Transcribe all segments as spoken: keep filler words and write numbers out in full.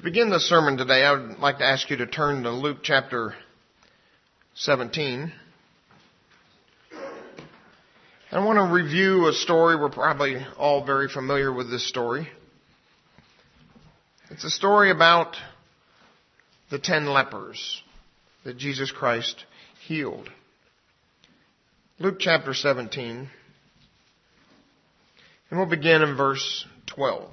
begin the sermon today, I would like to ask you to turn to Luke chapter seventeen. I want to review a story. We're probably all very familiar with this story. It's a story about the ten lepers that Jesus Christ healed. Luke chapter seventeen. And we'll begin in verse twelve.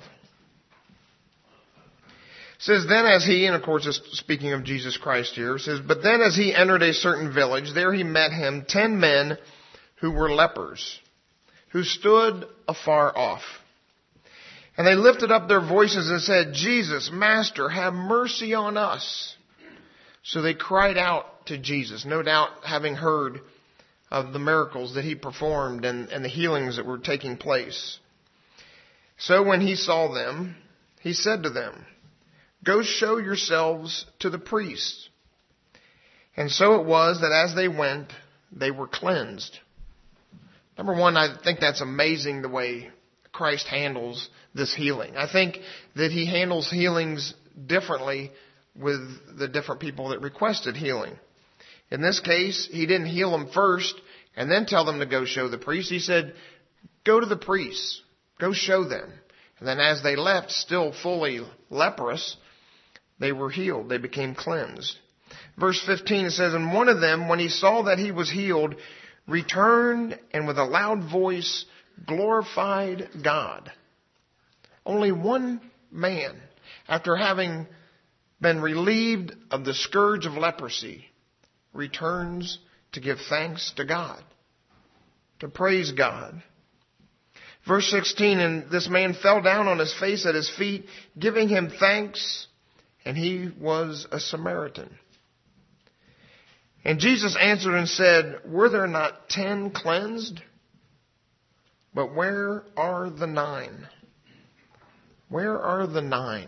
It says, then as he, and of course it's speaking of Jesus Christ here, it says, but then as he entered a certain village, there he met him ten men who were lepers, who stood afar off. And they lifted up their voices and said, Jesus, Master, have mercy on us. So they cried out to Jesus, no doubt having heard of the miracles that he performed and, and the healings that were taking place. So when he saw them, he said to them, go show yourselves to the priests. And so it was that as they went, they were cleansed. Number one, I think that's amazing the way Christ handles this healing. I think that he handles healings differently with the different people that requested healing. In this case, he didn't heal them first and then tell them to go show the priest. He said, go to the priests, go show them. And then as they left, still fully leprous, they were healed. They became cleansed. Verse fifteen, it says, and one of them, when he saw that he was healed, returned and with a loud voice glorified God. Only one man, after having been relieved of the scourge of leprosy, returns to give thanks to God, to praise God. Verse sixteen, and this man fell down on his face at his feet, giving him thanks, and he was a Samaritan. And Jesus answered and said, were there not ten cleansed? But where are the nine? Where are the nine?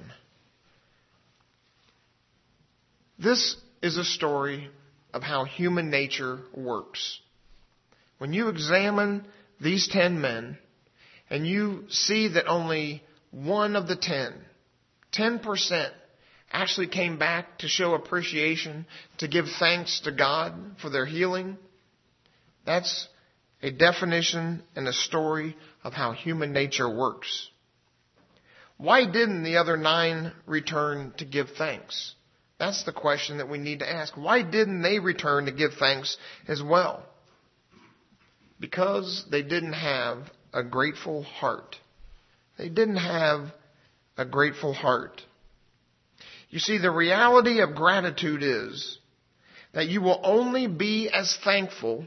This is a story of how human nature works. When you examine these ten men and you see that only one of the ten, ten percent, actually came back to show appreciation, to give thanks to God for their healing, that's a definition and a story of how human nature works. Why didn't the other nine return to give thanks? That's the question that we need to ask. Why didn't they return to give thanks as well? Because they didn't have a grateful heart. They didn't have a grateful heart. You see, the reality of gratitude is that you will only be as thankful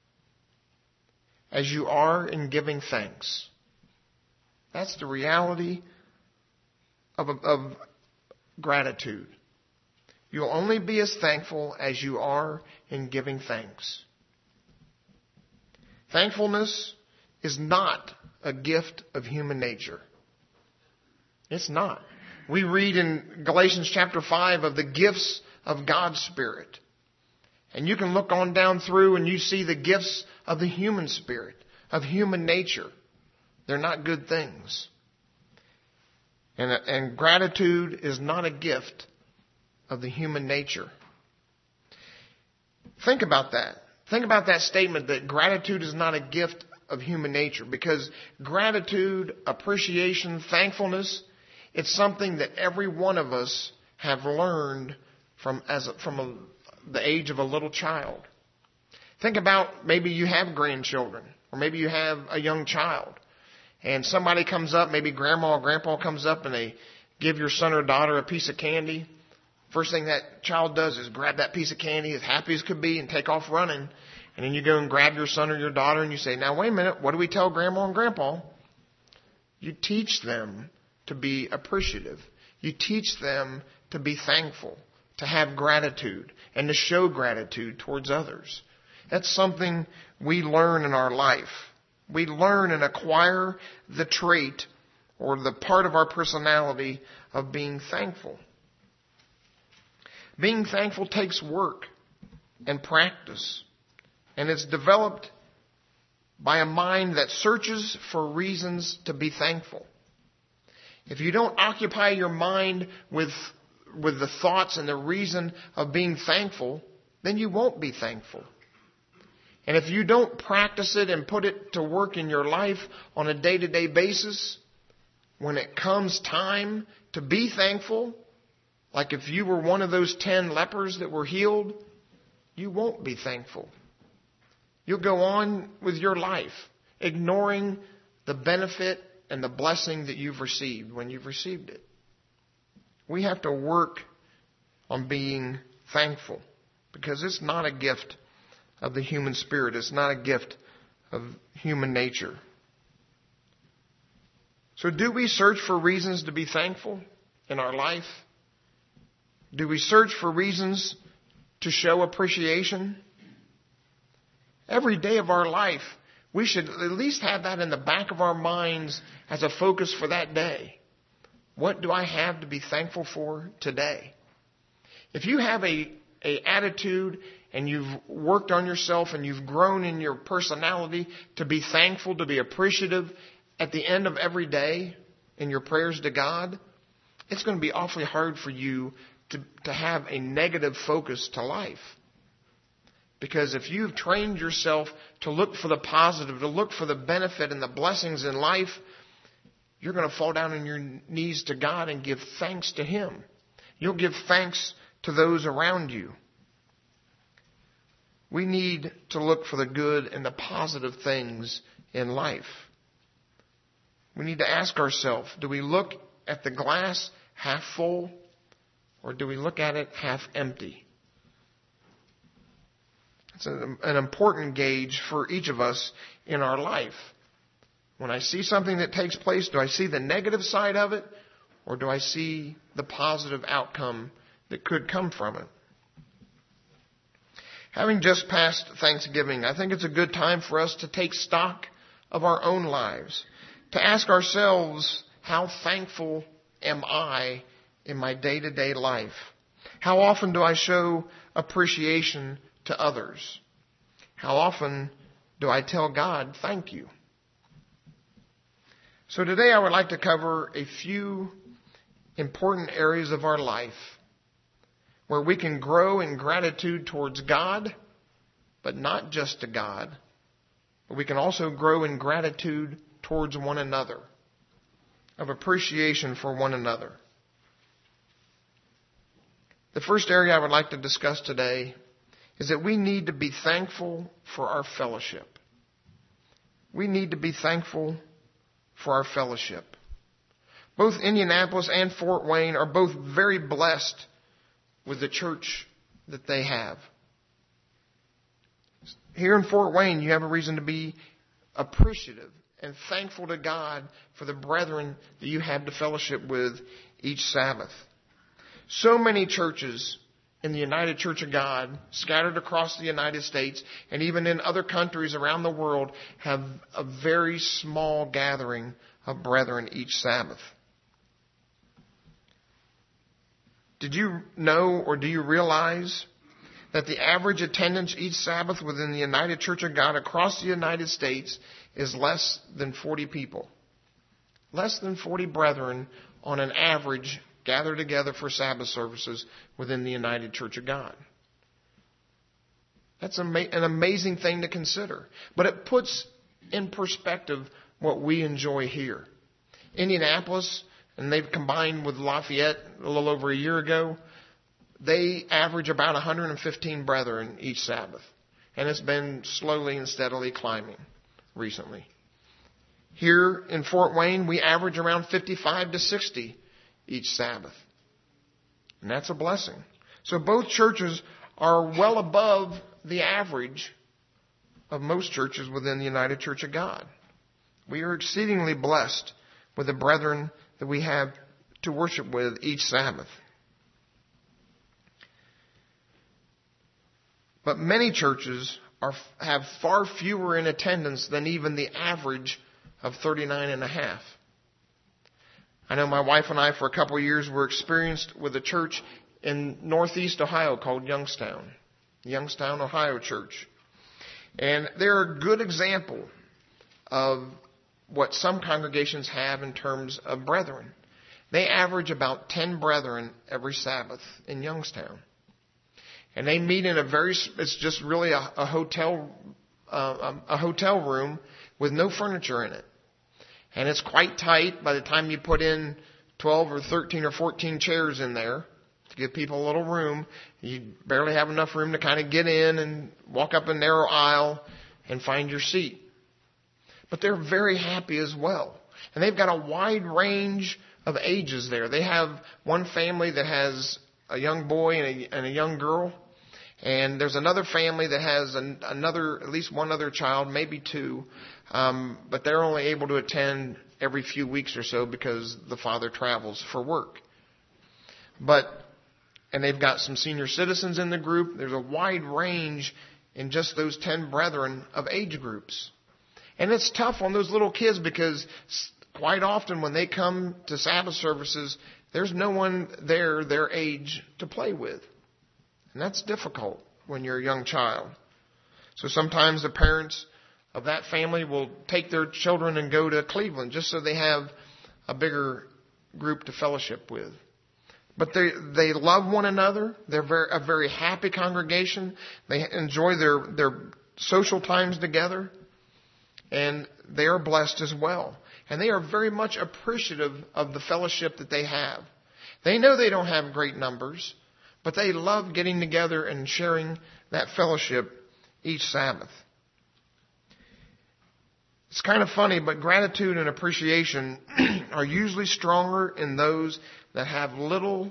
as you are in giving thanks. That's the reality of, of gratitude. You'll only be as thankful as you are in giving thanks. Thankfulness is not a gift of human nature. It's not. We read in Galatians chapter five of the gifts of God's Spirit. And you can look on down through and you see the gifts of the human spirit, of human nature. They're not good things. And, and gratitude is not a gift of the human nature. Think about that. Think about that statement that gratitude is not a gift of human nature, because gratitude, appreciation, thankfulness, it's something that every one of us have learned from as a, from a, the age of a little child. Think about maybe you have grandchildren, or maybe you have a young child, and somebody comes up, maybe grandma or grandpa comes up and they give your son or daughter a piece of candy. First thing that child does is grab that piece of candy as happy as could be and take off running. And then you go and grab your son or your daughter and you say, now wait a minute, what do we tell grandma and grandpa? You teach them to be appreciative. You teach them to be thankful, to have gratitude, and to show gratitude towards others. That's something we learn in our life. We learn and acquire the trait or the part of our personality of being thankful. Being thankful takes work and practice, and it's developed by a mind that searches for reasons to be thankful. If you don't occupy your mind with with the thoughts and the reason of being thankful, then you won't be thankful. And if you don't practice it and put it to work in your life on a day-to-day basis, when it comes time to be thankful, like if you were one of those ten lepers that were healed, you won't be thankful. You'll go on with your life, ignoring the benefit and the blessing that you've received when you've received it. We have to work on being thankful because it's not a gift of the human spirit. It's not a gift of human nature. So do we search for reasons to be thankful in our life? Do we search for reasons to show appreciation? Every day of our life, we should at least have that in the back of our minds as a focus for that day. What do I have to be thankful for today? If you have a, a attitude and you've worked on yourself and you've grown in your personality to be thankful, to be appreciative at the end of every day in your prayers to God, it's going to be awfully hard for you to, to have a negative focus to life. Because if you've trained yourself to look for the positive, to look for the benefit and the blessings in life, you're going to fall down on your knees to God and give thanks to Him. You'll give thanks to those around you. We need to look for the good and the positive things in life. We need to ask ourselves, do we look at the glass half full or do we look at it half empty? It's an, an important gauge for each of us in our life. When I see something that takes place, do I see the negative side of it or do I see the positive outcome that could come from it? Having just passed Thanksgiving, I think it's a good time for us to take stock of our own lives, to ask ourselves, how thankful am I in my day-to-day life? How often do I show appreciation to others? How often do I tell God thank you? So today I would like to cover a few important areas of our life where we can grow in gratitude towards God, but not just to God, but we can also grow in gratitude towards one another, of appreciation for one another. The first area I would like to discuss today is that we need to be thankful for our fellowship. We need to be thankful for our fellowship. Both Indianapolis and Fort Wayne are both very blessed with the church that they have. Here in Fort Wayne, you have a reason to be appreciative and thankful to God for the brethren that you have to fellowship with each Sabbath. So many churches in the United Church of God, scattered across the United States and even in other countries around the world, have a very small gathering of brethren each Sabbath. Did you know or do you realize that the average attendance each Sabbath within the United Church of God across the United States is less than forty people? Less than forty brethren on an average gather together for Sabbath services within the United Church of God. That's an amazing thing to consider. But it puts in perspective what we enjoy here. Indianapolis, and they've combined with Lafayette a little over a year ago, they average about one hundred fifteen brethren each Sabbath. And it's been slowly and steadily climbing recently. Here in Fort Wayne, we average around fifty-five to sixty each Sabbath. And that's a blessing. So both churches are well above the average of most churches within the United Church of God. We are exceedingly blessed with the brethren that we have to worship with each Sabbath. But many churches are, have far fewer in attendance than even the average of thirty-nine and a half. I know my wife and I, for a couple of years, were experienced with a church in Northeast Ohio called Youngstown, Youngstown, Ohio Church. And they're a good example of what some congregations have in terms of brethren. They average about ten brethren every Sabbath in Youngstown. And they meet in a very, it's just really a, a hotel, uh, a hotel room with no furniture in it. And it's quite tight by the time you put in twelve or thirteen or fourteen chairs in there to give people a little room. You barely have enough room to kind of get in and walk up a narrow aisle and find your seat. But they're very happy as well. And they've got a wide range of ages there. They have one family that has a young boy and a, and a young girl. And there's another family that has an, another, at least one other child, maybe two. Um, but they're only able to attend every few weeks or so because the father travels for work. But, and they've got some senior citizens in the group. There's a wide range in just those ten brethren of age groups. And it's tough on those little kids because quite often when they come to Sabbath services, there's no one there their age to play with. And that's difficult when you're a young child. So sometimes the parents of that family will take their children and go to Cleveland just so they have a bigger group to fellowship with. But they they love one another. They're very, a very happy congregation. They enjoy their, their social times together. And they are blessed as well. And they are very much appreciative of the fellowship that they have. They know they don't have great numbers, but they love getting together and sharing that fellowship each Sabbath. It's kind of funny, but gratitude and appreciation are usually stronger in those that have little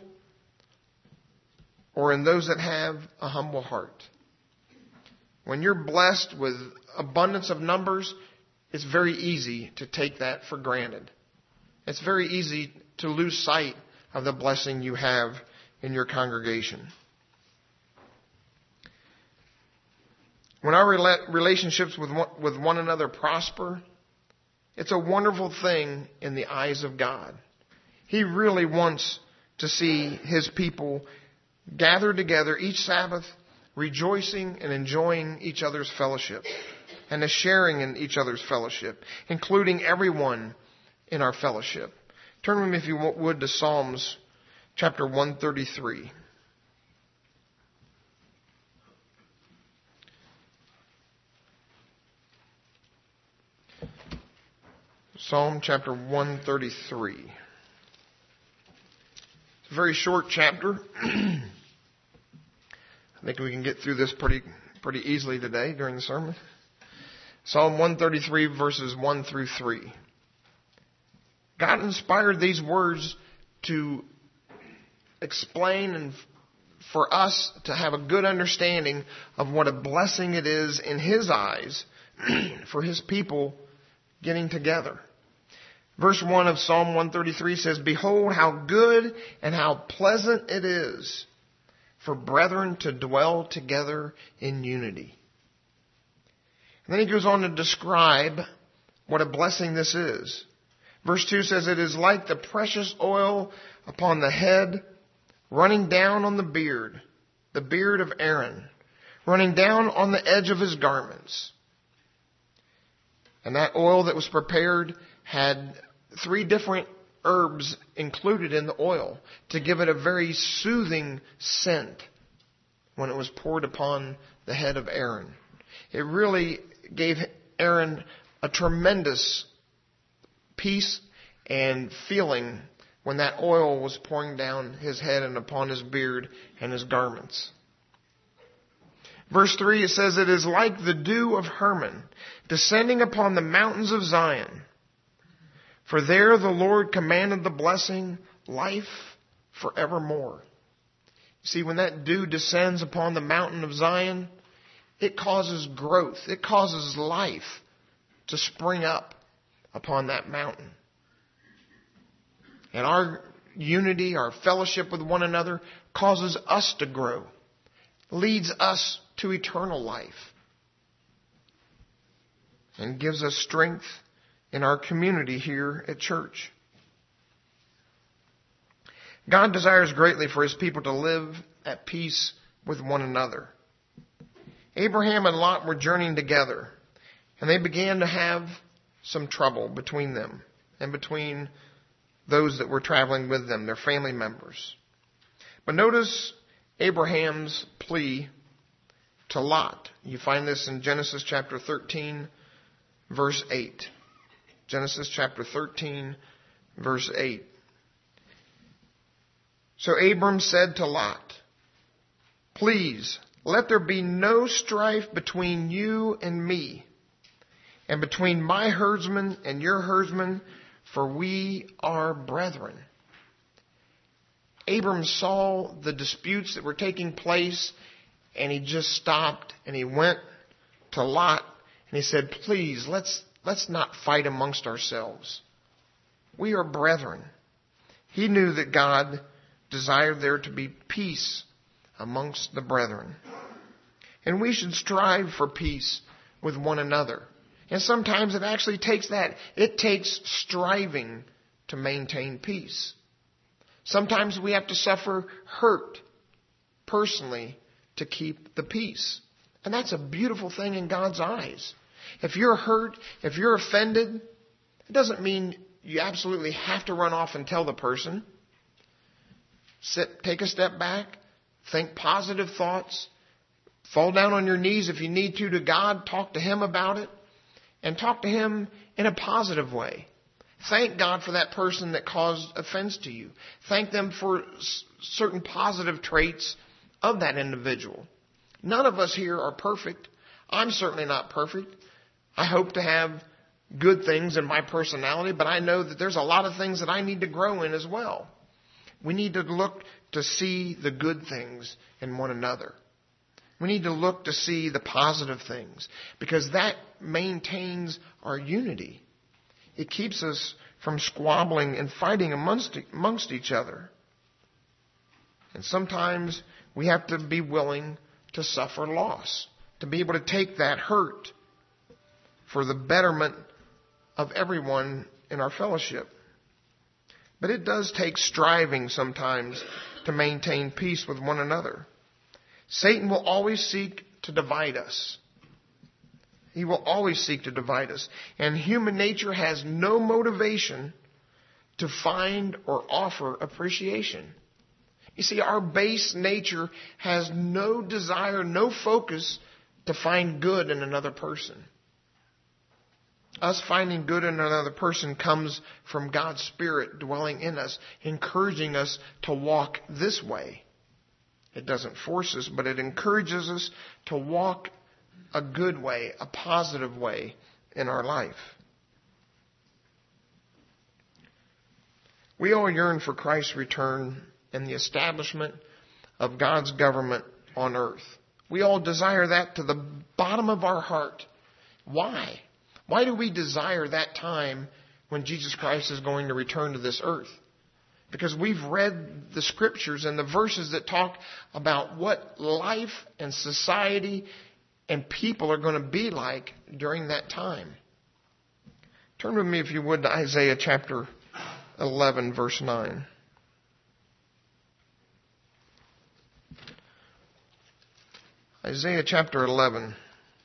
or in those that have a humble heart. When you're blessed with abundance of numbers, it's very easy to take that for granted. It's very easy to lose sight of the blessing you have in your congregation. When our relationships with one, with one another prosper, it's a wonderful thing in the eyes of God. He really wants to see His people gather together each Sabbath, rejoicing and enjoying each other's fellowship and a sharing in each other's fellowship, including everyone in our fellowship. Turn with me, if you would, to Psalms chapter one thirty-three. Psalm chapter one thirty-three. It's a very short chapter. I think we can get through this pretty pretty easily today during the sermon. Psalm one thirty-three, verses one through three. God inspired these words to explain and for us to have a good understanding of what a blessing it is in His eyes for His people getting together. Verse one of Psalm one thirty-three says, "Behold how good and how pleasant it is for brethren to dwell together in unity." And then he goes on to describe what a blessing this is. Verse two says, "It is like the precious oil upon the head, running down on the beard, the beard of Aaron, running down on the edge of his garments." And that oil that was prepared had three different herbs included in the oil to give it a very soothing scent when it was poured upon the head of Aaron. It really gave Aaron a tremendous peace and feeling when that oil was pouring down his head and upon his beard and his garments. Verse three, it says, "It is like the dew of Hermon, descending upon the mountains of Zion. For there the Lord commanded the blessing, life forevermore." You see, when that dew descends upon the mountain of Zion, it causes growth. It causes life to spring up upon that mountain. And our unity, our fellowship with one another causes us to grow, leads us to eternal life, and gives us strength in our community here at church. God desires greatly for His people to live at peace with one another. Abraham and Lot were journeying together, and they began to have some trouble between them and between those that were traveling with them, their family members. But notice Abraham's plea to Lot. You find this in Genesis chapter thirteen, verse eight. Genesis chapter thirteen, verse eight. So Abram said to Lot, "Please, let there be no strife between you and me, and between my herdsmen and your herdsmen, for we are brethren." Abram saw the disputes that were taking place, and he just stopped and he went to Lot and he said, "Please, let's let's not fight amongst ourselves. We are brethren." He knew that God desired there to be peace amongst the brethren. And we should strive for peace with one another. And sometimes it actually takes that. It takes striving to maintain peace. Sometimes we have to suffer hurt personally to keep the peace. And that's a beautiful thing in God's eyes. If you're hurt, if you're offended, it doesn't mean you absolutely have to run off and tell the person. Sit, take a step back, think positive thoughts, fall down on your knees if you need to to God, talk to Him about it, and talk to Him in a positive way. Thank God for that person that caused offense to you. Thank them for s- certain positive traits of that individual. None of us here are perfect. I'm certainly not perfect. I hope to have good things in my personality, but I know that there's a lot of things that I need to grow in as well. We need to look to see the good things in one another. We need to look to see the positive things, because that maintains our unity. It keeps us from squabbling and fighting amongst, amongst each other. And sometimes we have to be willing to suffer loss, to be able to take that hurt for the betterment of everyone in our fellowship. But it does take striving sometimes to maintain peace with one another. Satan will always seek to divide us. He will always seek to divide us. And human nature has no motivation to find or offer appreciation. You see, our base nature has no desire, no focus to find good in another person. Us finding good in another person comes from God's Spirit dwelling in us, encouraging us to walk this way. It doesn't force us, but it encourages us to walk a good way, a positive way in our life. We all yearn for Christ's return and the establishment of God's government on earth. We all desire that to the bottom of our heart. Why? Why do we desire that time when Jesus Christ is going to return to this earth? Because we've read the scriptures and the verses that talk about what life and society and people are going to be like during that time. Turn with me, if you would, to Isaiah chapter eleven, verse nine. Isaiah chapter eleven,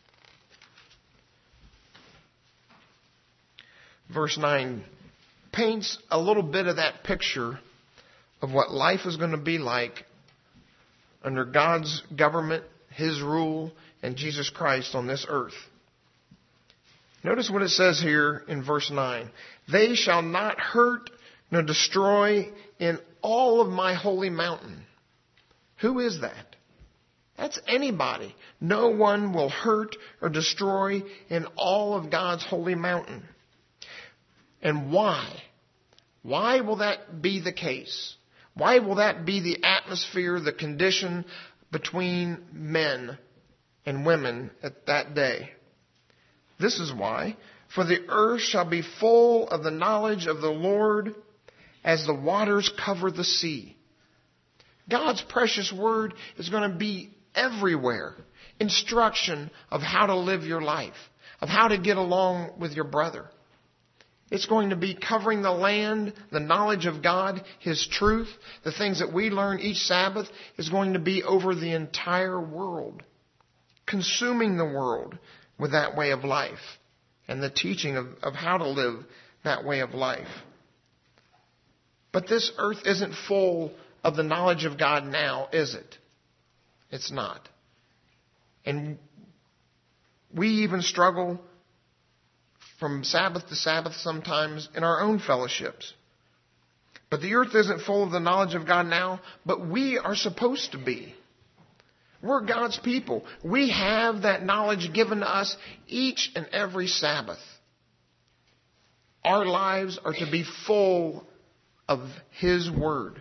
verse nine, paints a little bit of that picture of what life is going to be like under God's government, His rule, and Jesus Christ on this earth. Notice what it says here in verse nine. They shall not hurt nor destroy in all of my holy mountain. Who is that? That's anybody. No one will hurt or destroy in all of God's holy mountain. And why? Why will that be the case? Why will that be the atmosphere, the condition between men and women at that day? This is why. For the earth shall be full of the knowledge of the Lord as the waters cover the sea. God's precious word is going to be everywhere. Instruction of how to live your life, of how to get along with your brother. It's going to be covering the land, the knowledge of God, His truth, the things that we learn each Sabbath is going to be over the entire world, consuming the world with that way of life and the teaching of, of how to live that way of life. But this earth isn't full of the knowledge of God now, is it? It's not. And we even struggle from Sabbath to Sabbath sometimes in our own fellowships. But the earth isn't full of the knowledge of God now, but we are supposed to be. We're God's people. We have that knowledge given to us each and every Sabbath. Our lives are to be full of His Word.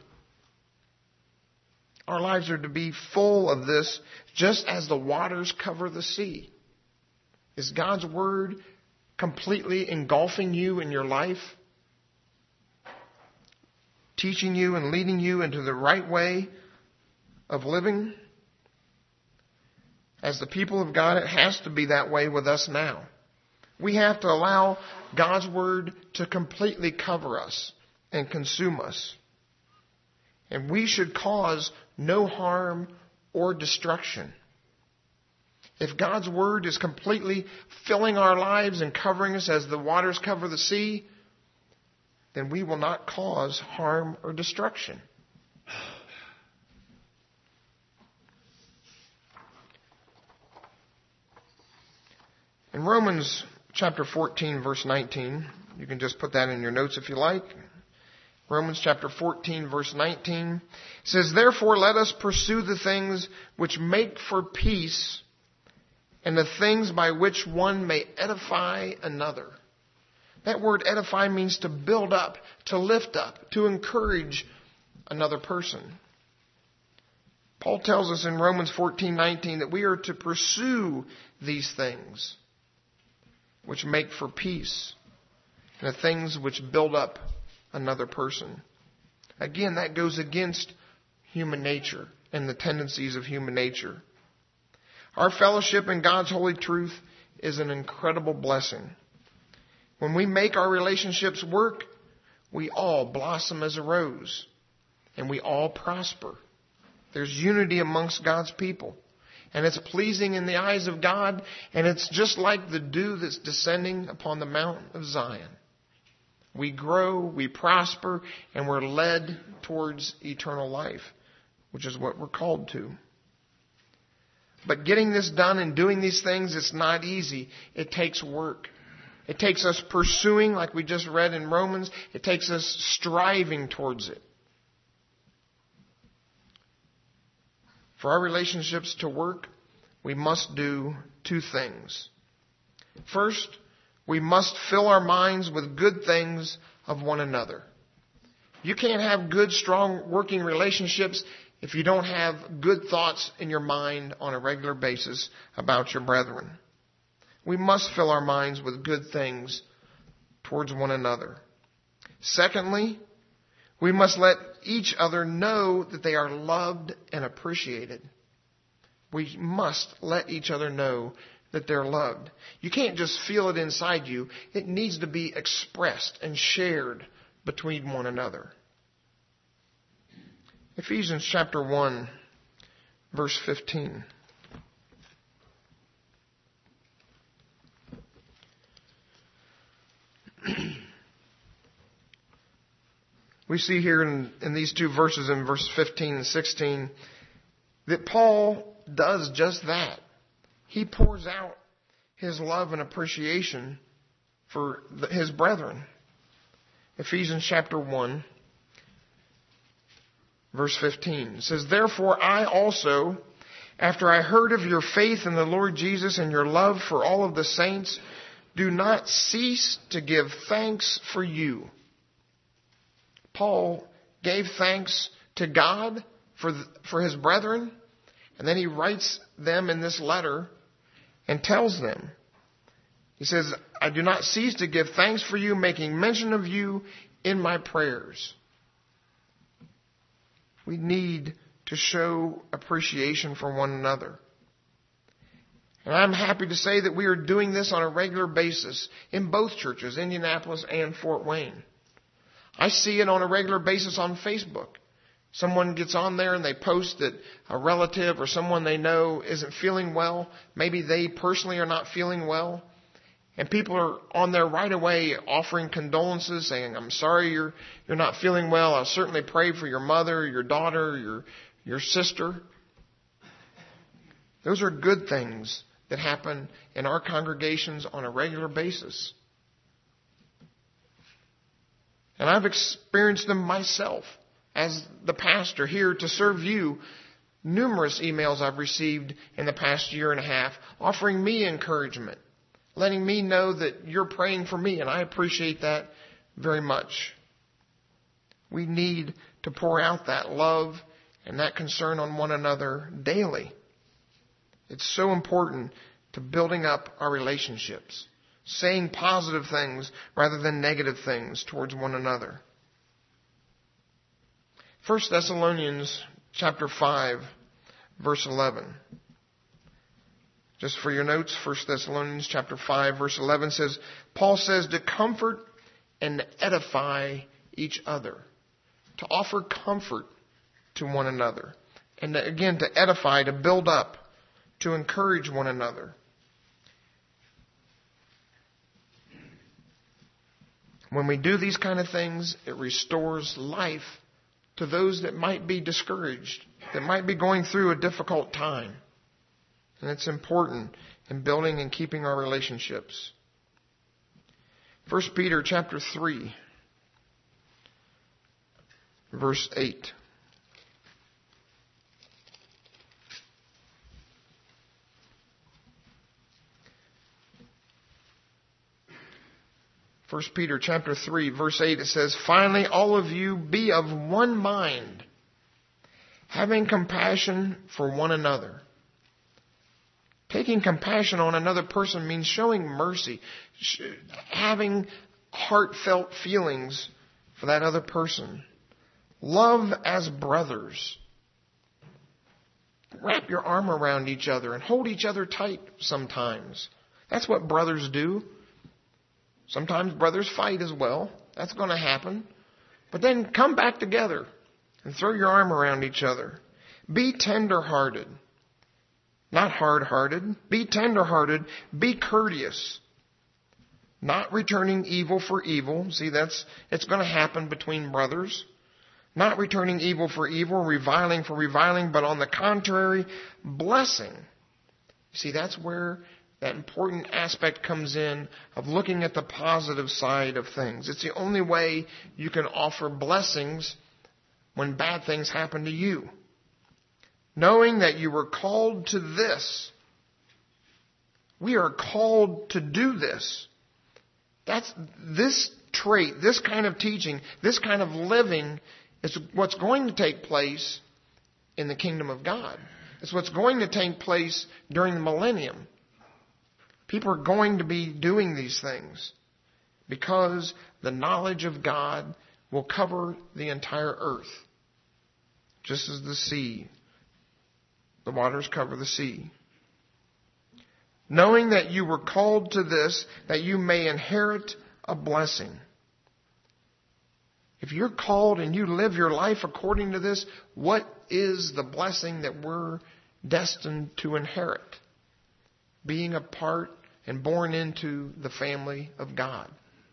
Our lives are to be full of this, just as the waters cover the sea. Is God's Word completely engulfing you in your life? Teaching you and leading you into the right way of living? As the people of God, it has to be that way with us now. We have to allow God's Word to completely cover us and consume us. And we should cause no harm or destruction. If God's Word is completely filling our lives and covering us as the waters cover the sea, then we will not cause harm or destruction. In Romans chapter fourteen, verse nineteen, you can just put that in your notes if you like. Romans chapter fourteen, verse nineteen says, "Therefore let us pursue the things which make for peace, and the things by which one may edify another." That word edify means to build up, to lift up, to encourage another person. Paul tells us in Romans fourteen nineteen that we are to pursue these things which make for peace, and the things which build up another person. Again, that goes against human nature and the tendencies of human nature. Our fellowship in God's holy truth is an incredible blessing. When we make our relationships work, we all blossom as a rose, and we all prosper. There's unity amongst God's people, and it's pleasing in the eyes of God, and it's just like the dew that's descending upon the mountain of Zion. We grow, we prosper, and we're led towards eternal life, which is what we're called to. But getting this done and doing these things, it's not easy. It takes work. It takes us pursuing, like we just read in Romans. It takes us striving towards it. For our relationships to work, we must do two things. First, we must fill our minds with good things of one another. You can't have good, strong, working relationships if you don't have good thoughts in your mind on a regular basis about your brethren. We must fill our minds with good things towards one another. Secondly, we must let each other know that they are loved and appreciated. We must let each other know that they're loved. You can't just feel it inside you. It needs to be expressed and shared between one another. Ephesians chapter one, verse fifteen. We see here in, in these two verses, in verse fifteen and sixteen, that Paul does just that. He pours out his love and appreciation for the, his brethren. Ephesians chapter one, verse fifteen says, "Therefore I also, after I heard of your faith in the Lord Jesus and your love for all of the saints, do not cease to give thanks for you." Paul gave thanks to God for the, for his brethren, and then he writes them in this letter and tells them. He says, "I do not cease to give thanks for you, making mention of you in my prayers." We need to show appreciation for one another. And I'm happy to say that we are doing this on a regular basis in both churches, Indianapolis and Fort Wayne. I see it on a regular basis on Facebook. Someone gets on there and they post that a relative or someone they know isn't feeling well. Maybe they personally are not feeling well. And people are on there right away offering condolences, saying, I'm sorry you're you're not feeling well. I'll certainly pray for your mother, your daughter, your your sister. Those are good things that happen in our congregations on a regular basis. And I've experienced them myself as the pastor here to serve you. Numerous emails I've received in the past year and a half offering me encouragement, letting me know that you're praying for me, and I appreciate that very much. We need to pour out that love and that concern on one another daily. It's so important to building up our relationships, saying positive things rather than negative things towards one another. First Thessalonians chapter five, verse eleven. Just for your notes, First Thessalonians chapter five, verse eleven says, Paul says to comfort and edify each other, to offer comfort to one another, and to, again to edify, to build up, to encourage one another. When we do these kind of things, it restores life to those that might be discouraged, that might be going through a difficult time. And it's important in building and keeping our relationships. First Peter chapter three, verse eight. First Peter chapter three, verse eight, it says, Finally, all of you be of one mind, having compassion for one another. Taking compassion on another person means showing mercy, having heartfelt feelings for that other person. Love as brothers. Wrap your arm around each other and hold each other tight sometimes. That's what brothers do. Sometimes brothers fight as well. That's going to happen. But then come back together and throw your arm around each other. Be tender-hearted. Not hard-hearted. Be tender-hearted. Be courteous. Not returning evil for evil. See, that's it's going to happen between brothers. Not returning evil for evil, reviling for reviling, but on the contrary, blessing. See, that's where that important aspect comes in of looking at the positive side of things. It's the only way you can offer blessings when bad things happen to you. Knowing that you were called to this. We are called to do this. That's this trait, this kind of teaching, this kind of living is what's going to take place in the kingdom of God. It's what's going to take place during the millennium. People are going to be doing these things because the knowledge of God will cover the entire earth. Just as the sea, the waters cover the sea. Knowing that you were called to this, that you may inherit a blessing. If you're called and you live your life according to this, what is the blessing that we're destined to inherit? Being a part and born into the family of God.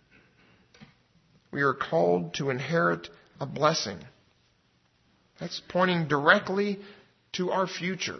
We are called to inherit a blessing. That's pointing directly to our future.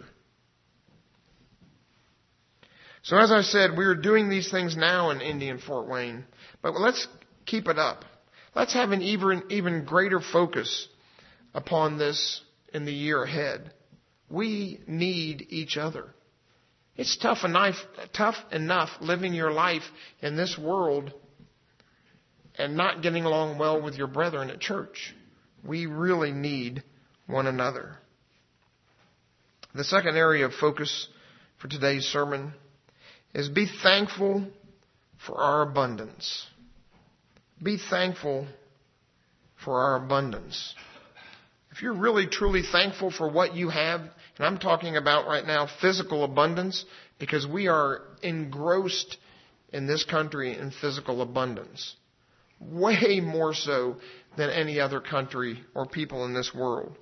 So as I said, we are doing these things now in Indy and Fort Wayne, but let's keep it up. Let's have an even, even greater focus upon this in the year ahead. We need each other. It's tough enough, tough enough living your life in this world and not getting along well with your brethren at church. We really need one another. The second area of focus for today's sermon is be thankful for our abundance. Be thankful for our abundance. If you're really truly thankful for what you have, and I'm talking about right now physical abundance, because we are engrossed in this country in physical abundance. Way more so than any other country or people in this world.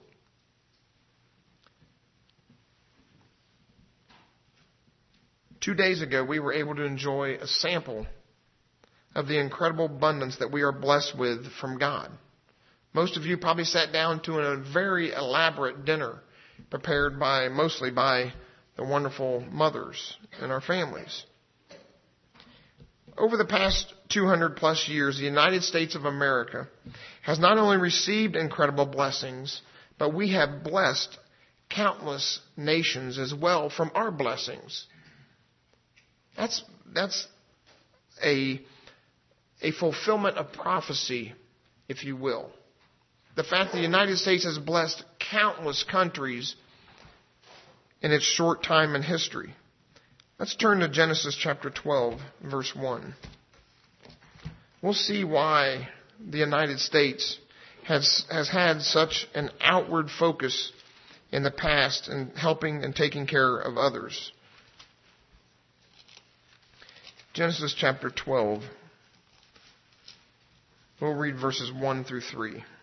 Two days ago, we were able to enjoy a sample of the incredible abundance that we are blessed with from God. Most of you probably sat down to a very elaborate dinner prepared by, mostly by the wonderful mothers in our families. Over the past two hundred plus years, the United States of America has not only received incredible blessings, but we have blessed countless nations as well from our blessings. That's, that's a, a fulfillment of prophecy, if you will. The fact that the United States has blessed countless countries in its short time in history. Let's turn to Genesis chapter twelve, verse one. We'll see why the United States has, has had such an outward focus in the past in helping and taking care of others. Genesis chapter twelve. We'll read verses one through three. It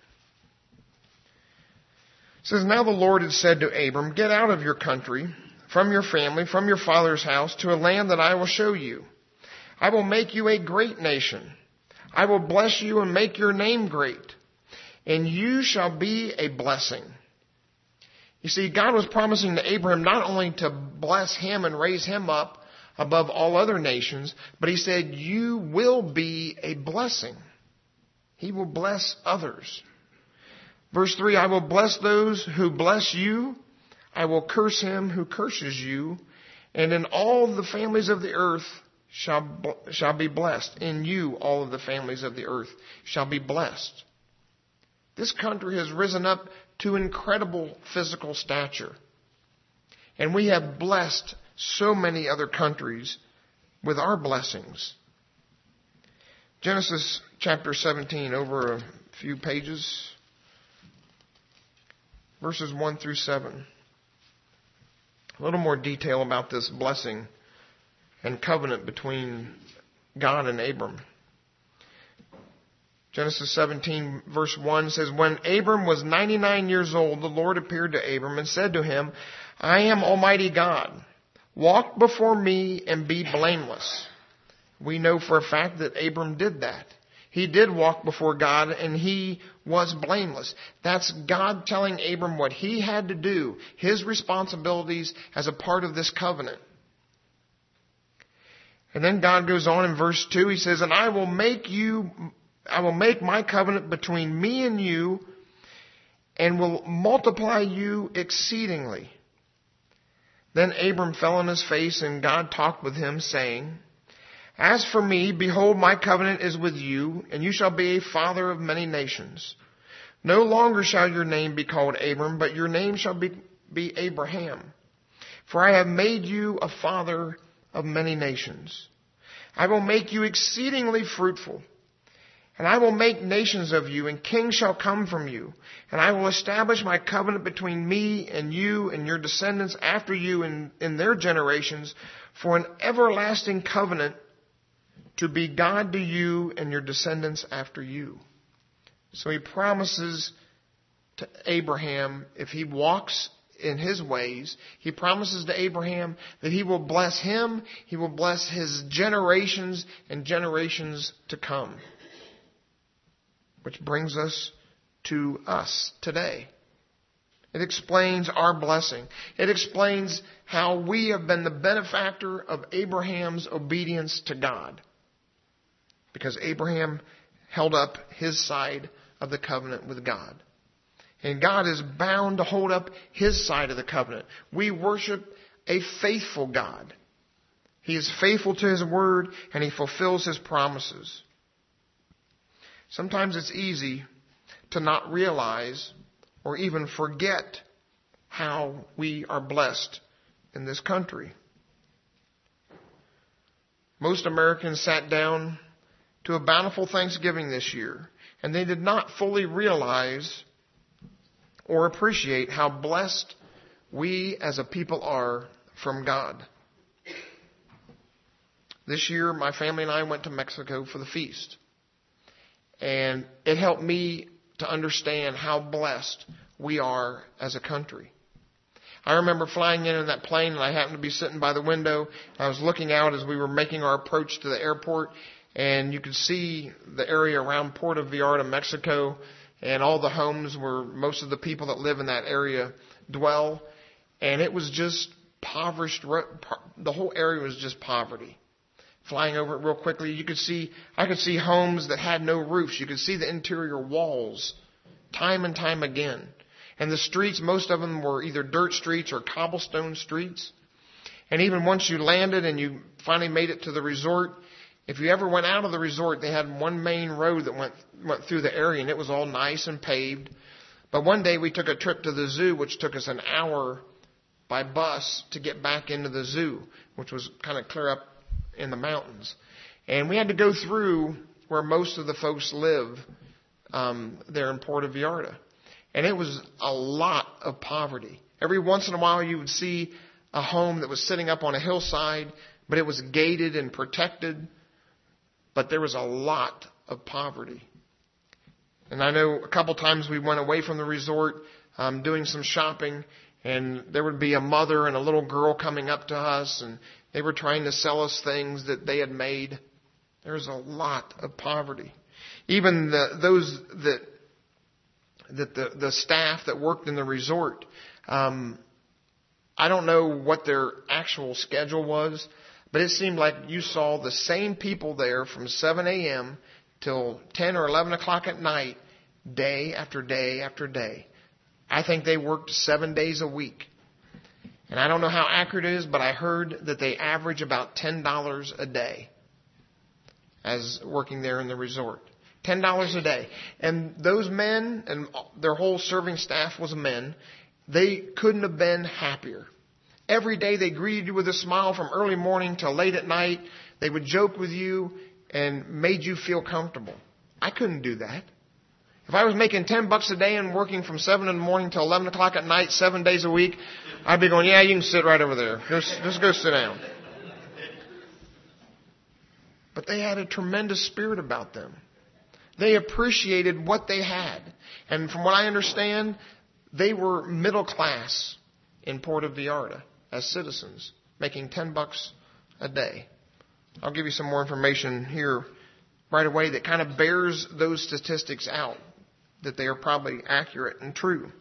says, Now the Lord had said to Abram, Get out of your country, from your family, from your father's house, to a land that I will show you. I will make you a great nation. I will bless you and make your name great, and you shall be a blessing. You see, God was promising to Abraham not only to bless him and raise him up above all other nations, but he said, you will be a blessing. He will bless others. Verse three, I will bless those who bless you. I will curse him who curses you. And in all the families of the earth shall, shall be blessed. In you all of the families of the earth shall be blessed. This country has risen up to incredible physical stature. And we have blessed so many other countries with our blessings. Genesis chapter seventeen, over a few pages, verses one through seven. A little more detail about this blessing and covenant between God and Abram. Genesis seventeen, verse one says, When Abram was ninety-nine years old, the Lord appeared to Abram and said to him, I am Almighty God. Walk before me and be blameless. We know for a fact that Abram did that. He did walk before God and he was blameless. That's God telling Abram what he had to do, his responsibilities as a part of this covenant. And then God goes on in verse two, he says, And I will make you, I will make my covenant between me and you and will multiply you exceedingly. Then Abram fell on his face, and God talked with him, saying, As for me, behold, my covenant is with you, and you shall be a father of many nations. No longer shall your name be called Abram, but your name shall be, be Abraham. For I have made you a father of many nations. I will make you exceedingly fruitful. And I will make nations of you, and kings shall come from you. And I will establish my covenant between me and you and your descendants after you in, in their generations for an everlasting covenant to be God to you and your descendants after you. So he promises to Abraham, if he walks in his ways, he promises to Abraham that he will bless him, he will bless his generations and generations to come. Which brings us to us today. It explains our blessing. It explains how we have been the benefactor of Abraham's obedience to God. Because Abraham held up his side of the covenant with God. And God is bound to hold up his side of the covenant. We worship a faithful God. He is faithful to his word and he fulfills his promises. Sometimes it's easy to not realize or even forget how we are blessed in this country. Most Americans sat down to a bountiful Thanksgiving this year, and they did not fully realize or appreciate how blessed we as a people are from God. This year, my family and I went to Mexico for the feast. And it helped me to understand how blessed we are as a country. I remember flying in in that plane, and I happened to be sitting by the window. I was looking out as we were making our approach to the airport, and you could see the area around Puerto Vallarta, Mexico, and all the homes where most of the people that live in that area dwell. And it was just impoverished. The whole area was just poverty. Flying over it real quickly, you could see, I could see homes that had no roofs. You could see the interior walls time and time again. And the streets, most of them were either dirt streets or cobblestone streets. And even once you landed and you finally made it to the resort, if you ever went out of the resort, they had one main road that went went through the area, and it was all nice and paved. But one day we took a trip to the zoo, which took us an hour by bus to get back into the zoo, which was kind of clear up in the mountains. And we had to go through where most of the folks live um, there in Puerto Vallarta. And it was a lot of poverty. Every once in a while you would see a home that was sitting up on a hillside, but it was gated and protected. But there was a lot of poverty. And I know a couple times we went away from the resort um, doing some shopping, and there would be a mother and a little girl coming up to us, and they were trying to sell us things that they had made. There was a lot of poverty. Even the, those that that the, the staff that worked in the resort, um, I don't know what their actual schedule was, but it seemed like you saw the same people there from seven a.m. till ten or eleven o'clock at night, day after day after day. I think they worked seven days a week. And I don't know how accurate it is, but I heard that they average about ten dollars a day as working there in the resort. ten dollars a day. And those men, and their whole serving staff was men, they couldn't have been happier. Every day they greeted you with a smile from early morning till late at night. They would joke with you and made you feel comfortable. I couldn't do that. If I was making ten bucks a day and working from seven in the morning till eleven o'clock at night, seven days a week, I'd be going, yeah, you can sit right over there. Just, just go sit down. But they had a tremendous spirit about them. They appreciated what they had. And from what I understand, they were middle class in Puerto Vallarta as citizens, making ten bucks a day. I'll give you some more information here right away that kind of bears those statistics out, that they are probably accurate and true.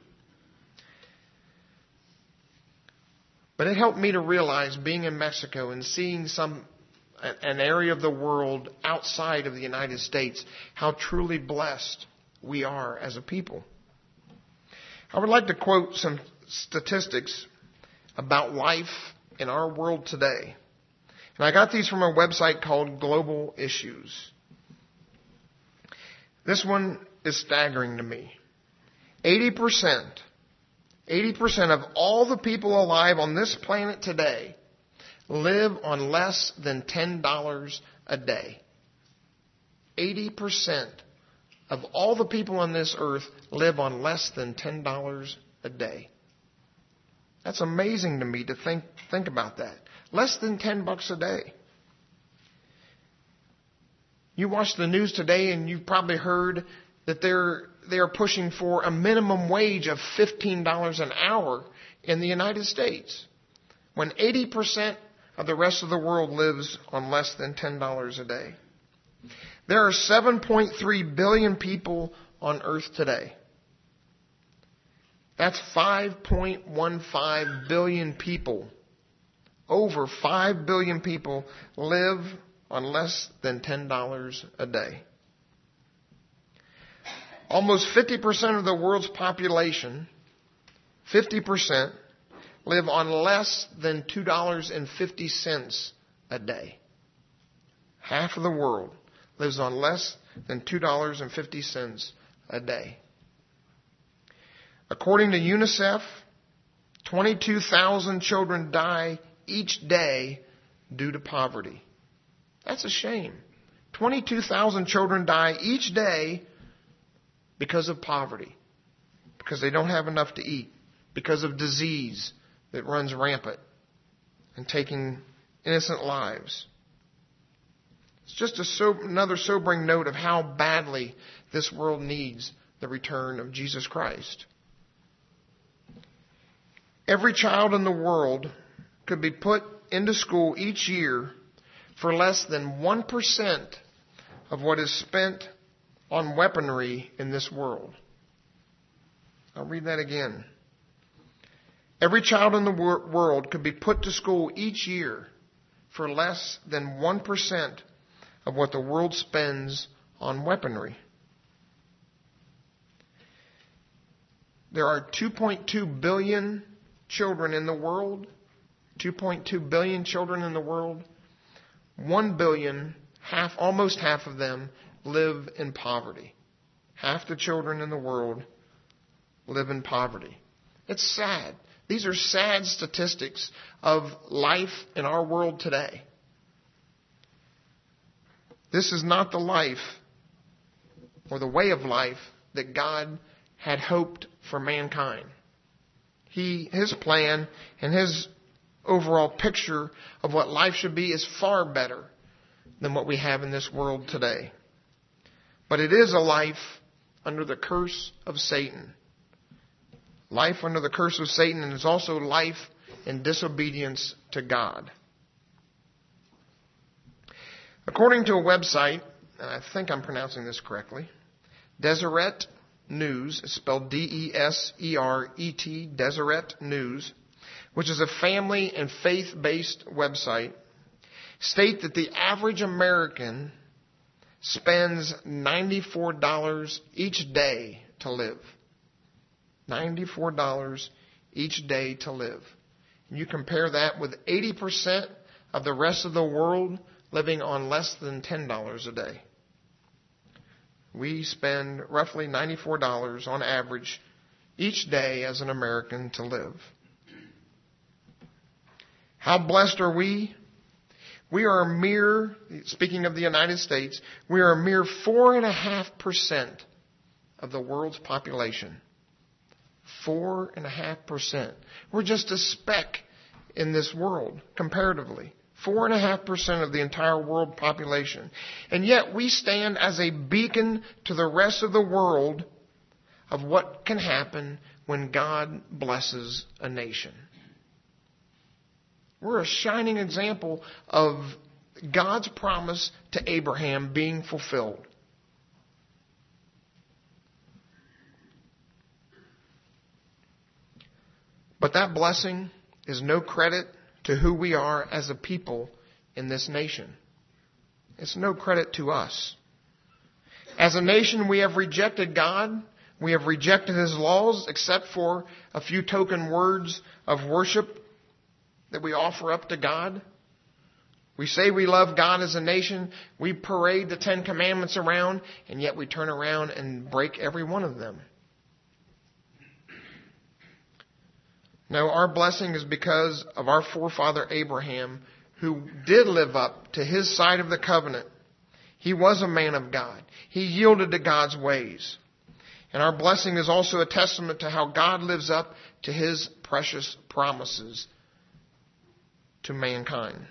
But it helped me to realize, being in Mexico and seeing some an area of the world outside of the United States, how truly blessed we are as a people. I would like to quote some statistics about life in our world today. And I got these from a website called Global Issues. This one is staggering to me. eighty percent, eighty percent of all the people alive on this planet today live on less than ten dollars a day. eighty percent of all the people on this earth live on less than ten dollars a day. That's amazing to me to think think about that. Less than ten bucks a day. You watch the news today and you've probably heard that they're they're pushing for a minimum wage of fifteen dollars an hour in the United States, when eighty percent of the rest of the world lives on less than ten dollars a day. There are seven point three billion people on earth today. That's five point one five billion people. Over five billion people live on less than ten dollars a day. Almost fifty percent of the world's population, fifty percent, live on less than two dollars and fifty cents a day. Half of the world lives on less than two dollars and fifty cents a day. According to UNICEF, twenty-two thousand children die each day due to poverty. That's a shame. twenty-two thousand children die each day because of poverty, because they don't have enough to eat, because of disease that runs rampant and taking innocent lives. It's just a so, another sobering note of how badly this world needs the return of Jesus Christ. Every child in the world could be put into school each year for less than one percent of what is spent on weaponry in this world. I'll read that again. Every child in the wor- world could be put to school each year for less than one percent of what the world spends on weaponry. There are two point two billion children in the world. two point two billion children in the world. one billion, half, almost half of them, live in poverty. Half the children in the world live in poverty. It's sad. These are sad statistics of life in our world today. This is not the life or the way of life that God had hoped for mankind. He, his plan and his overall picture of what life should be is far better than what we have in this world today. But it is a life under the curse of Satan. Life under the curse of Satan, and is also life in disobedience to God. According to a website, and I think I'm pronouncing this correctly, Deseret News, spelled D E S E R E T, Deseret News, which is a family and faith-based website, state that the average American spends ninety-four dollars each day to live. ninety-four dollars each day to live. And you compare that with eighty percent of the rest of the world living on less than ten dollars a day. We spend roughly ninety-four dollars on average each day as an American to live. How blessed are we? We are a mere, speaking of the United States, we are a mere four and a half percent of the world's population. Four and a half percent. We're just a speck in this world, comparatively. Four and a half percent of the entire world population. And yet we stand as a beacon to the rest of the world of what can happen when God blesses a nation. We're a shining example of God's promise to Abraham being fulfilled. But that blessing is no credit to who we are as a people in this nation. It's no credit to us. As a nation, we have rejected God. We have rejected His laws, except for a few token words of worship that we offer up to God. We say we love God as a nation. We parade the Ten Commandments around, and yet we turn around and break every one of them. No, our blessing is because of our forefather Abraham, who did live up to his side of the covenant. He was a man of God. He yielded to God's ways. And our blessing is also a testament to how God lives up to His precious promises to mankind.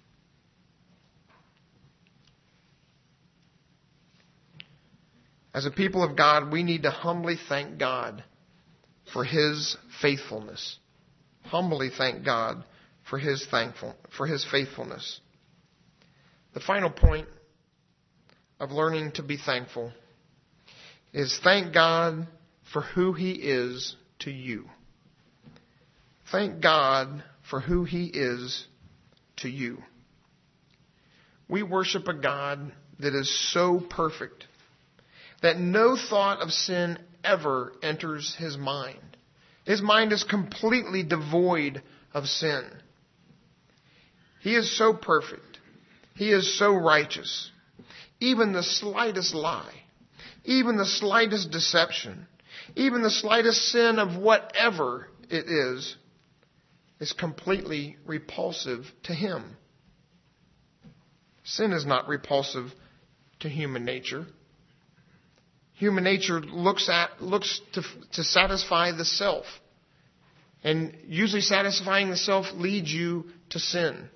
As a people of God, we need to humbly thank God for His faithfulness. Humbly thank God for His thankful, for His faithfulness. The final point of learning to be thankful is thank God for who He is to you. Thank God for who He is to you. We worship a God that is so perfect that no thought of sin ever enters His mind. His mind is completely devoid of sin. He is so perfect. He is so righteous. Even the slightest lie, even the slightest deception, even the slightest sin of whatever it is, is completely repulsive to Him. Sin is not repulsive to human nature. Human nature looks at looks to to satisfy the self. And usually satisfying the self leads you to sin.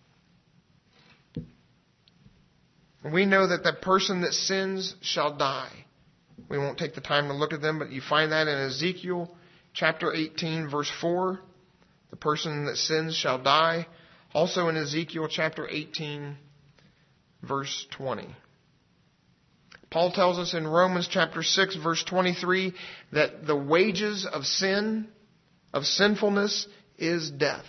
We know that the person that sins shall die. We won't take the time to look at them, but you find that in Ezekiel chapter eighteen, verse four. The person that sins shall die. Also in Ezekiel chapter eighteen, verse twenty. Paul tells us in Romans chapter six, verse twenty-three, that the wages of sin, of sinfulness, is death.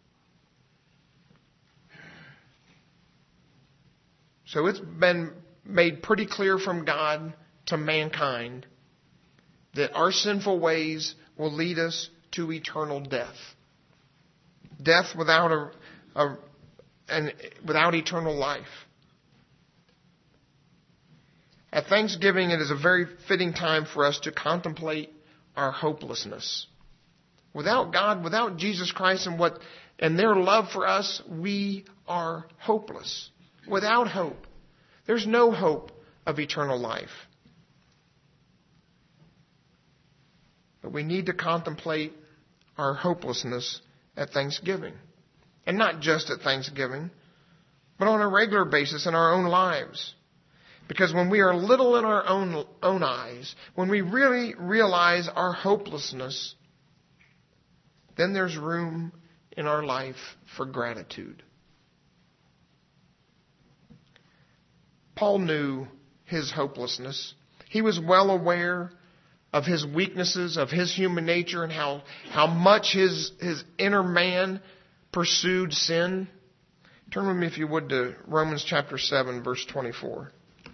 So it's been made pretty clear from God to mankind that our sinful ways will lead us to eternal death. Death without a, a and without eternal life. At Thanksgiving, it is a very fitting time for us to contemplate our hopelessness. Without God, without Jesus Christ and what and their love for us, we are hopeless. Without hope. There's no hope of eternal life. But we need to contemplate our hopelessness at Thanksgiving. And not just at Thanksgiving, but on a regular basis in our own lives. Because when we are little in our own, own eyes, when we really realize our hopelessness, then there's room in our life for gratitude. Paul knew his hopelessness. He was well aware of his weaknesses, of his human nature, and how, how much his, his inner man pursued sin. Turn with me, if you would, to Romans chapter seven, verse twenty-four.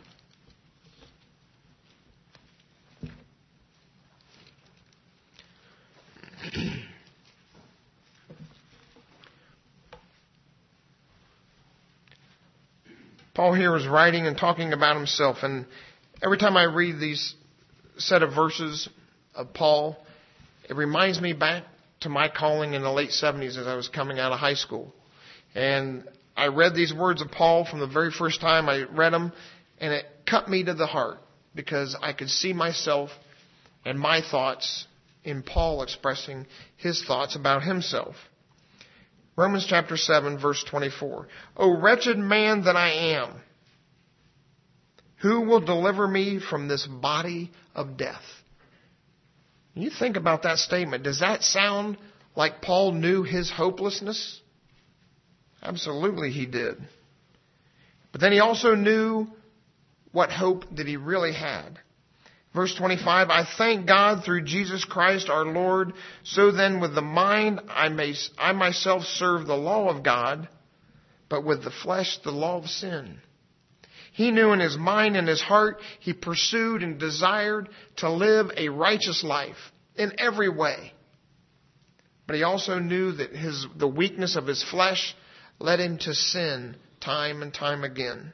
Paul here is writing and talking about himself, and every time I read these set of verses of Paul, it reminds me back to my calling in the late seventies as I was coming out of high school. And I read these words of Paul from the very first time I read them, and it cut me to the heart because I could see myself and my thoughts in Paul expressing his thoughts about himself. Romans chapter seven, verse twenty-four. O wretched man that I am, who will deliver me from this body of death? When you think about that statement, does that sound like Paul knew his hopelessness? Absolutely he did. But then he also knew what hope that he really had. Verse twenty-five, I thank God through Jesus Christ our Lord. So then with the mind I may I myself serve the law of God, but with the flesh the law of sin. He knew in his mind and his heart he pursued and desired to live a righteous life in every way. But he also knew that his the weakness of his flesh led him to sin time and time again.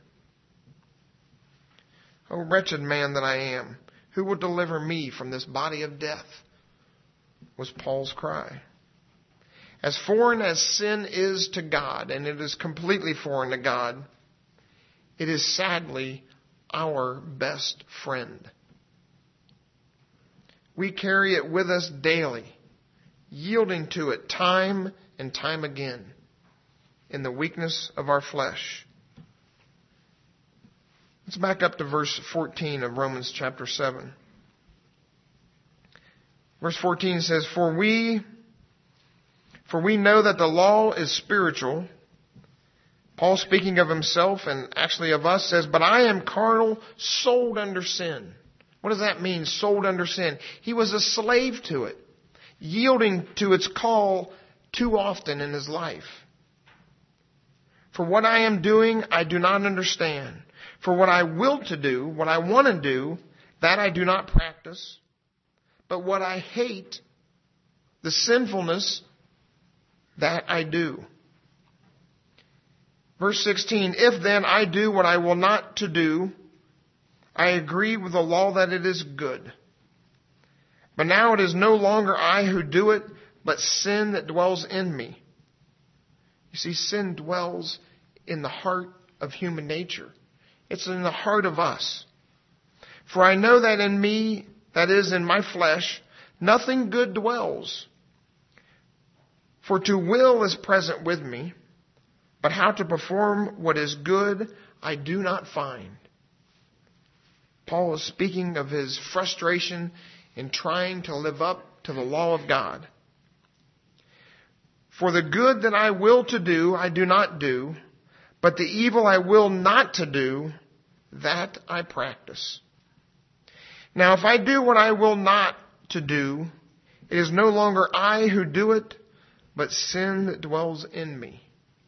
O wretched man that I am, who will deliver me from this body of death? Was Paul's cry. As foreign as sin is to God, and it is completely foreign to God, it is sadly our best friend. We carry it with us daily, yielding to it time and time again in the weakness of our flesh. Let's back up to verse fourteen of Romans chapter seven. Verse fourteen says, For we, for we know that the law is spiritual. Paul, speaking of himself and actually of us, says, But I am carnal, sold under sin. What does that mean, sold under sin? He was a slave to it, yielding to its call too often in his life. For what I am doing, I do not understand. For what I will to do, what I want to do, that I do not practice. But what I hate, the sinfulness, that I do. Verse sixteen, If then I do what I will not to do, I agree with the law that it is good. But now it is no longer I who do it, but sin that dwells in me. You see, sin dwells in the heart of human nature. It's in the heart of us. For I know that in me, that is in my flesh, nothing good dwells. For to will is present with me, but how to perform what is good I do not find. Paul is speaking of his frustration in trying to live up to the law of God. For the good that I will to do, I do not do, but the evil I will not to do, that I practice. Now if I do what I will not to do, it is no longer I who do it, but sin that dwells in me.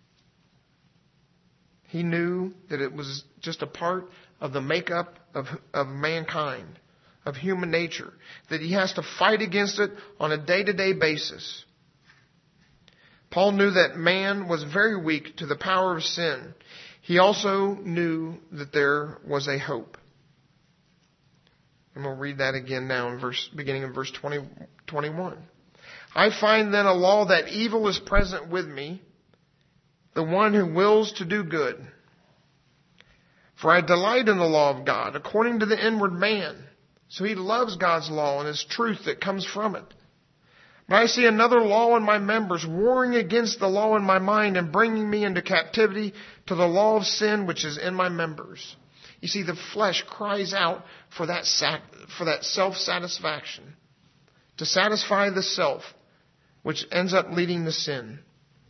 He knew that it was just a part of the makeup of, of mankind, of human nature, that he has to fight against it on a day-to-day basis. Paul knew that man was very weak to the power of sin. He also knew that there was a hope. And we'll read that again now in verse, beginning in verse twenty, twenty-one. I find then a law that evil is present with me, the one who wills to do good. For I delight in the law of God, according to the inward man. So he loves God's law and his truth that comes from it. But I see another law in my members, warring against the law in my mind and bringing me into captivity to the law of sin which is in my members. You see, the flesh cries out for that sac- for that self-satisfaction, to satisfy the self, which ends up leading to sin.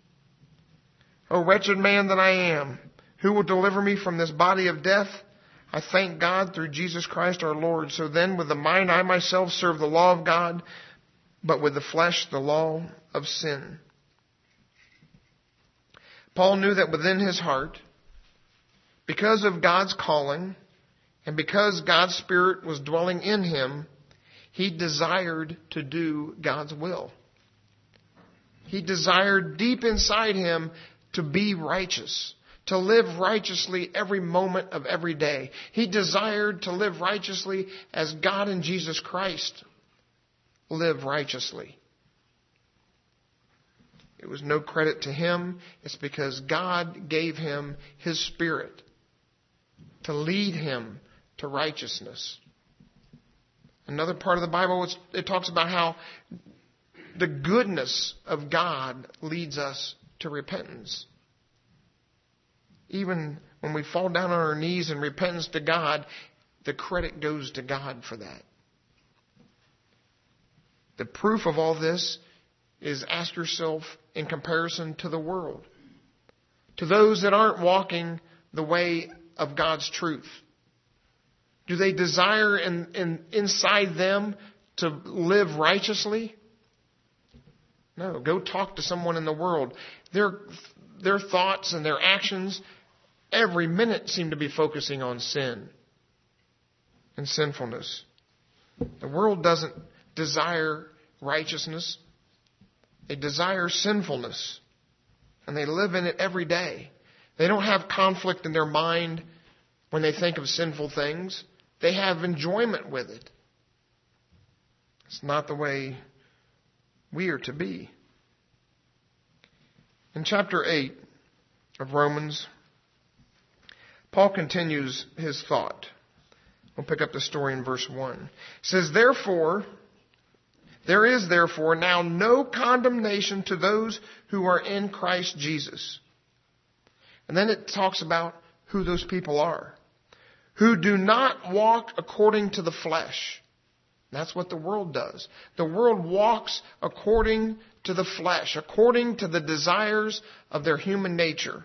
O wretched man that I am, who will deliver me from this body of death? I thank God through Jesus Christ our Lord. So then with the mind I myself serve the law of God, but with the flesh the law of sin. Paul knew that within his heart, because of God's calling, and because God's Spirit was dwelling in him, he desired to do God's will. He desired deep inside him to be righteous, to live righteously every moment of every day. He desired to live righteously as God and Jesus Christ live righteously. It was no credit to him. It's because God gave him his Spirit to lead him to righteousness. Another part of the Bible, it talks about how the goodness of God leads us to repentance. Even when we fall down on our knees in repentance to God, the credit goes to God for that. The proof of all this is ask yourself in comparison to the world, to those that aren't walking the way of God's truth. Do they desire in, in, inside them to live righteously? No. Go talk to someone in the world. Their, their thoughts and their actions every minute seem to be focusing on sin and sinfulness. The world doesn't desire righteousness. They desire sinfulness. And they live in it every day. They don't have conflict in their mind when they think of sinful things. They have enjoyment with it. It's not the way we are to be. In chapter eight of Romans, Paul continues his thought. We'll pick up the story in verse one. It says, Therefore, there is therefore now no condemnation to those who are in Christ Jesus. And then it talks about who those people are. Who do not walk according to the flesh. That's what the world does. The world walks according to the flesh, according to the desires of their human nature.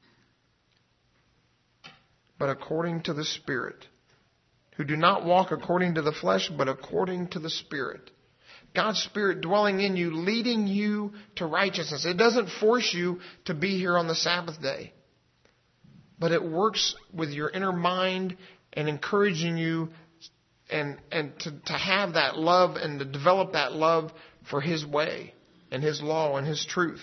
But according to the Spirit. Who do not walk according to the flesh, but according to the Spirit. God's Spirit dwelling in you, leading you to righteousness. It doesn't force you to be here on the Sabbath day. But it works with your inner mind and encouraging you and, and to, to have that love and to develop that love for His way and His law and His truth.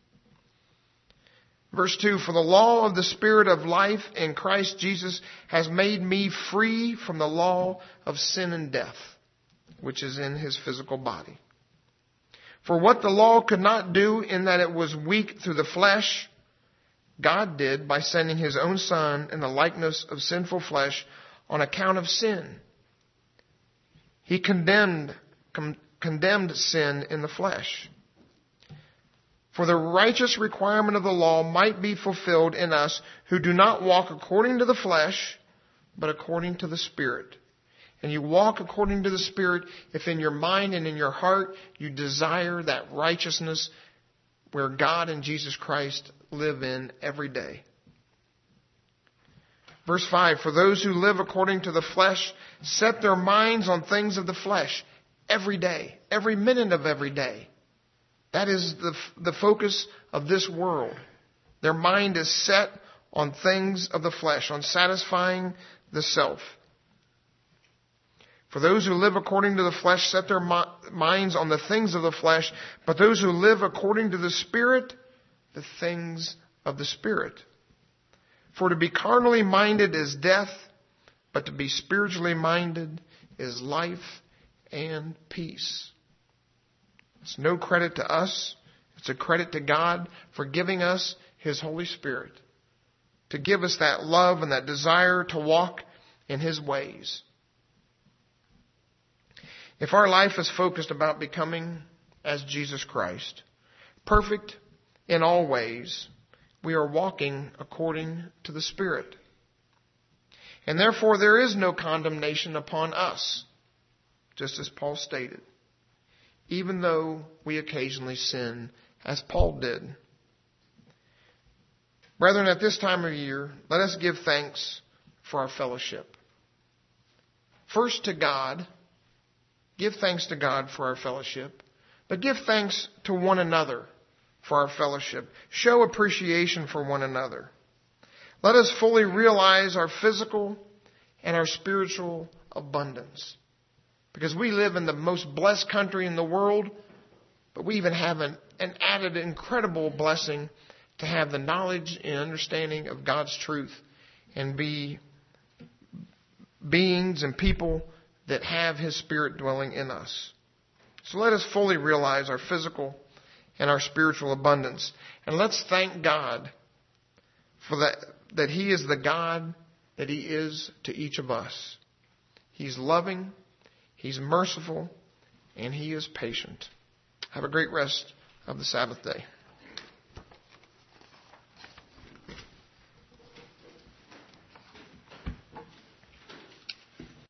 Verse two, For the law of the Spirit of life in Christ Jesus has made me free from the law of sin and death, which is in His physical body. For what the law could not do in that it was weak through the flesh, God did by sending His own Son in the likeness of sinful flesh on account of sin. He condemned, con- condemned sin in the flesh. For the righteous requirement of the law might be fulfilled in us who do not walk according to the flesh, but according to the Spirit. And you walk according to the Spirit if in your mind and in your heart you desire that righteousness where God and Jesus Christ live in every day. Verse five, for those who live according to the flesh set their minds on things of the flesh every day, every minute of every day. That is the, the focus of this world. Their mind is set on things of the flesh, on satisfying the self. For those who live according to the flesh set their mi- minds on the things of the flesh, but those who live according to the Spirit, the things of the Spirit. For to be carnally minded is death, but to be spiritually minded is life and peace. It's no credit to us. It's a credit to God for giving us His Holy Spirit, to give us that love and that desire to walk in His ways. If our life is focused about becoming as Jesus Christ, perfect in all ways, we are walking according to the Spirit. And therefore there is no condemnation upon us, just as Paul stated, even though we occasionally sin, as Paul did. Brethren, at this time of year, let us give thanks for our fellowship. First to God. Give thanks to God for our fellowship. But give thanks to one another for our fellowship. Show appreciation for one another. Let us fully realize our physical and our spiritual abundance. Because we live in the most blessed country in the world, but we even have an, an added incredible blessing to have the knowledge and understanding of God's truth and be beings and people that have His Spirit dwelling in us. So let us fully realize our physical and our spiritual abundance. And let's thank God for that, that He is the God that He is to each of us. He's loving, He's merciful, and He is patient. Have a great rest of the Sabbath day.